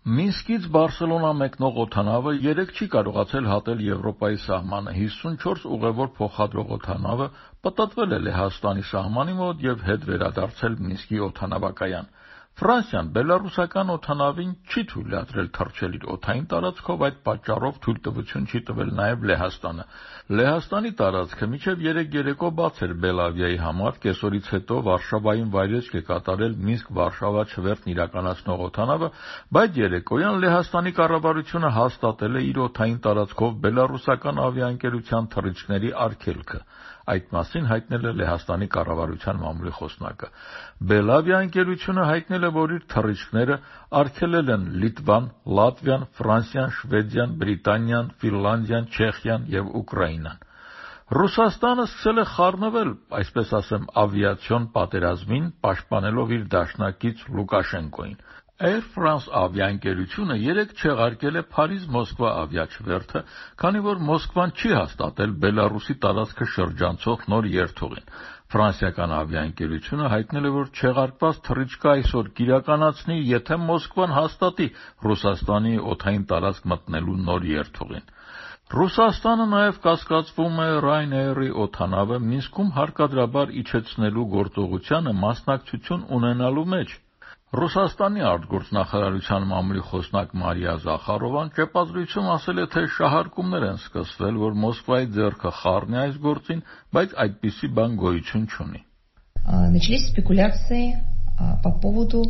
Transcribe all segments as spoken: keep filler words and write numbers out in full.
Մինսկից Բարսելոնա մեկնող օդանավը երեկ չի կարողացել հատել Եվրոպայի սահմանը, հիսունչորս ուղևոր փոխադրող օդանավը պտտվել է Լեհաստանի սահմանի մոտ և հետ վերադարձել Մինսկի օդանավակայան։ Ֆրանսիան բելառուսական օդանավին չի թույլատրել թռչել իր օդային տարածքով, այդ պատճառով թույլտվություն չի տվել նաև Լեհաստանը։ Լեհաստանի տարածքը մինչև երեկ երեկո բաց էր Բելավիայի համար, կեսօրից հետո Վարշավայում վայրեջք է կատարել Մինսկ-Վարշավա չվերթն իրականացնող օդանավը, բայց երեկոյան Լեհաստանի կառավարությունը հաստատել է իր օդային տարածքով բելառուսական ավիաընկերության թռիչքների արգելքը։ Այդ մասին հայտնել է Լեհաստանի կառավարության մամուլի խոսնակը։ Բելավիա ընկերությունը հայտնել է, որ իր թռիչքները արգելել են Լիտվան, Լատվիան, Ֆրանսիան, Շվեդիան, Բրիտանիան, Ֆինլանդիան, Չեխիան և Ուկրաինան։ Ռուսաստանը սկսել է խառնվել, այսպես ասեմ, ավիացիոն պատերազմին, պաշտպանելով իր դաշնակից Լուկաշենկոին։ Air France ավիաընկերությունը երեկ չեղարկել է Փարիզ-Մոսկվա ավիաչվերթը, քանի որ Մոսկվան չի հաստատել Բելառուսի տարածքը շրջանցող նոր երթուղին։ Ֆրանսիական ավիաընկերությունը հայտնել է, որ չեղարկված թռիչքը այսօր կիրականացնի, եթե Մոսկվան հաստատի Ռուսաստանի օդային տարածք մտնելու նոր երթուղին։ Ռուսաստանը նաև կասկածվում է Ryanair-ի օդանավը Մինսկում հարկադրաբար իջեցնելու գործողությանը մասնակցություն ունենալու մեջ։ Ռուսաստանի արտգործնախարարության մամուլի խոսնակ Մարիա Զախարովան ճեպազրույցում ասել է, թե շահարկումներ են սկսվել, որ Մոսկվայի ձեռքը խառնի այս գործին, բայց այդպիսի բան գոյություն չունի։ Начались спекуляции по поводу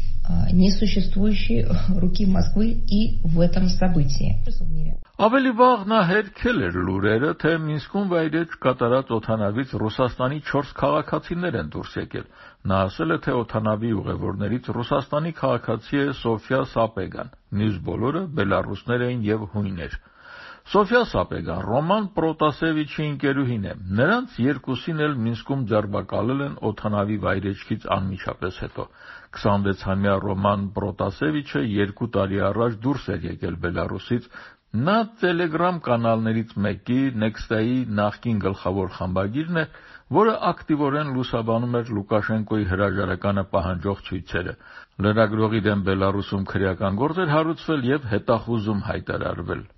несуществующей руки Москвы и в этом событии. Ավելի վաղ նա հերքել էր լուրերը, թե Մինսկում վայրեջք կատարած օդանավից Ռուսաստանի չորս քաղաքացիներ են դուրս եկել։ Նա ասել է, թե օդանավի ուղևորներից Ռուսաստանի քաղաքացի է Սոֆիա Սապեգան, մյուս բոլորը բելառուսներ էին և հույներ։ Սոֆիա Սապեգան Ռոման Պրոտասևիչի ընկերուհին է։ Նրանց երկուսին էլ Մինսկում ձերբակալել են օդանավի վայրեջքից անմիջապես հետո։ քսանվեցամյա Ռոման Պրոտասևիչը երկու տարի առաջ դուրս էր եկել Բելառուսից։ Նա Telegram կանալներից մեկի Nexta-ի նախկին գլխավոր խմբագիրն է, որը ակտիվորեն լուսաբանում էր Լուկաշենկոյի հրաժարականը պահանջող ցույցերը։ Լրագրողի դեմ Բելառուսում քրեական գործ էր հարուցվել և հետախուզում հայտարարվել։